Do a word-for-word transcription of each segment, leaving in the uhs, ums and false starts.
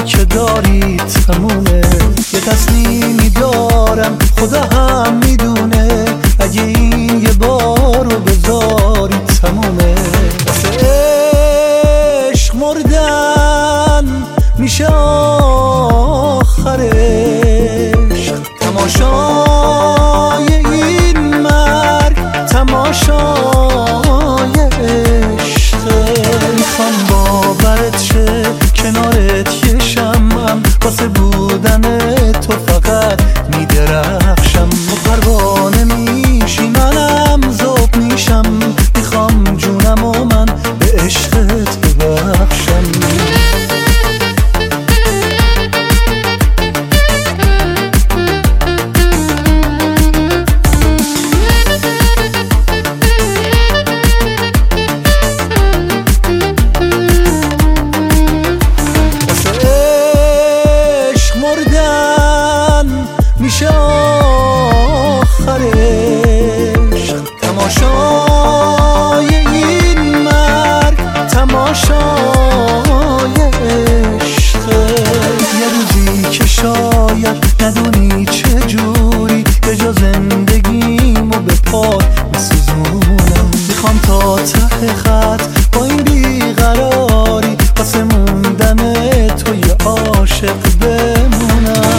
که داری تمومه. یه تصمیمی دارم خدا هم میدونه، اگه این یه بار رو بذاری تمومه. واسه عشق مردن میشه آخرش، تماشای این مرگ تماشای عشقه. میخوام باورت شه کنارت یه شمعم، واسه بودن تو فقط میدرخشم. تو پروانه میشی منم ذوب میشم، میخوام جونم و من به عشقت ببخشم. میشه آخرش، تماشای این مرگ تماشای عشقه. یه روزی که شاید ندونی چجوری به جا زندگیمو به پات میسوزونم. میخوام تا ته خط با این بیقراری واسه موندن تو یه عاشق بمونم.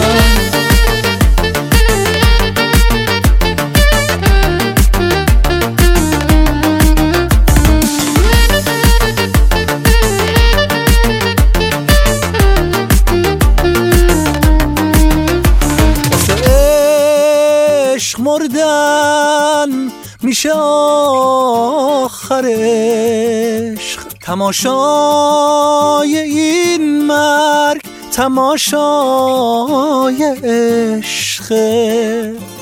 مردن میشه آخرش، تماشای این مرگ تماشای عشقه.